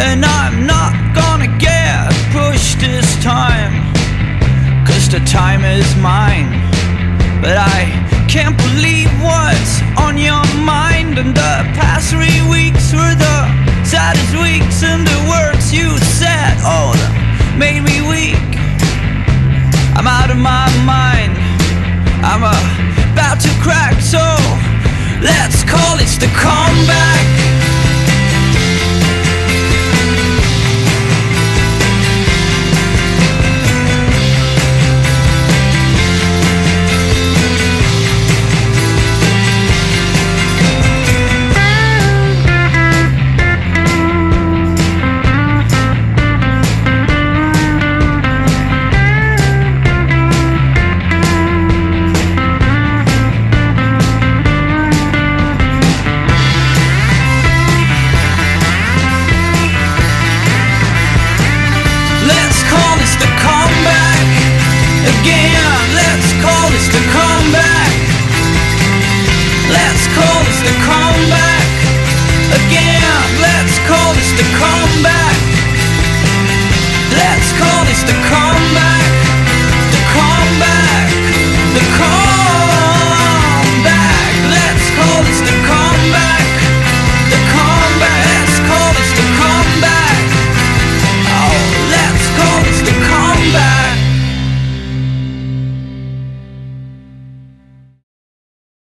And I'm not gonna get pushed this time, 'cause the time is mine. But I can't believe what's on your mind. And the past 3 weeks were the saddest weeks. And the words you said, oh, that made me weak. I'm out of my mind, I'm about to crack. So let's call it the comeback. Let's call this the comeback again. Let's call this the comeback.